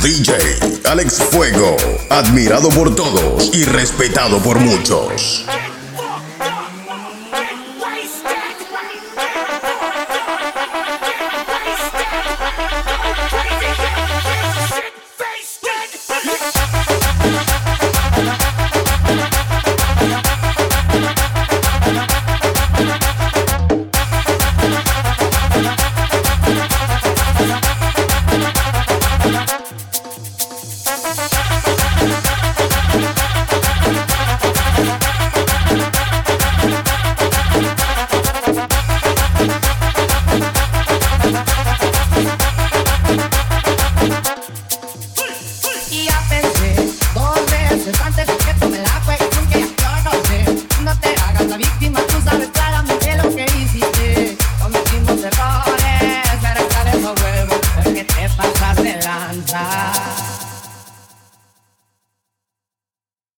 DJ Alex Fuego, admirado por todos y respetado por muchos. Antes que tome la cuestión que yo no sé, no te hagas la víctima, tú sabes claramente lo que hiciste. Cometimos errores, pero esta vez no vuelvo, porque te pasas de lanza.